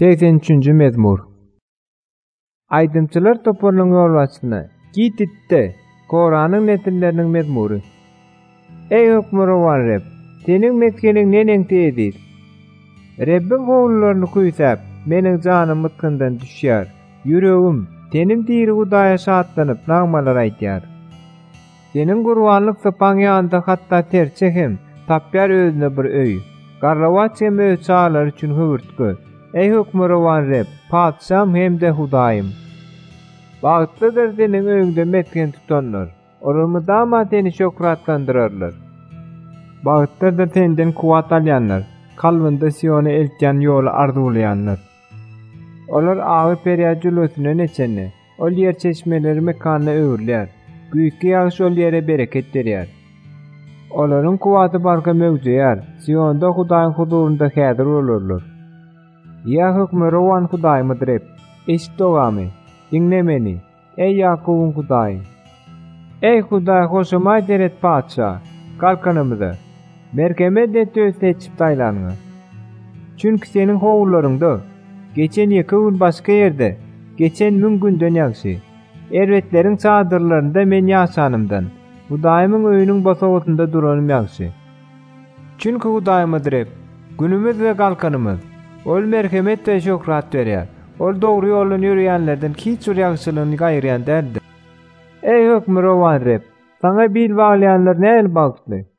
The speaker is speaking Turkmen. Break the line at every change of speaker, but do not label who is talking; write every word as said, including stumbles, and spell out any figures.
seksen üçünji mezmur. Aydymçylar toparynyň ýolbaşçysyna gititde Koranyň nesilleriniň mezmury. Ey hukmurawan Reb, seniň meskeniň neneň tedir. Rebbin howlularyny kuýsap, meniň janym mıtkyndan düşýär. Yüregim tenim diri Hudaýa şatlanyp nagmalar aýtýar. Seniň gurbanlyk sapaň ýanynda hatda terçehem tapýar özüne bir öý. Garlawaç hem öz çağlar üçin höwürtgö. Ey hukmurawan Reb, padşam hem de Hudaýym. Bagtlydyr seniň öňde metken tutanlar. Olamy dama seni şokratlandyrarlar. Bagtlydyr senden kuwat alýanlar. Kalbynda Siony eltýän ýoly arzulayanlar. Olar agy perýat jülüsüne neçenni. Ol ýer çeşmeleri mekanyna öwürlär. Büýük ýağış ol ýere bereket berýär. Olaryň kuwaty barka mögüjeýär. Sionda Hudaýyň huzurunda häzir bolarlar. Ya hukmurawan Hudaýym Reb, eşit dogamy, diňle meni, ey Ýakubyň Hudaýy. Ey Hudaý, hoşuma deret padşa, kalkanymyza, merkemet et öz seçip taýlanyňa. Çünki seniň howlularynda, geçen iki gün başka ýerde, geçen mün günden ýagşy. Erwetleriň çadyrlarynda men ýaşanymdan, Hudaýymyň öýüniň bosagatynda duranym ýagşy. Çünki Hudaýym Reb, günümiz we kalkanymyz, ol merkemet we şöhrat berýär. Ol dogry ýoldan ýürüýänlerden hiç bir ýagşylygyny gaýryan däldi. Ey hukmurawan Reb, saňa bil baglaýanlar näil bagtly?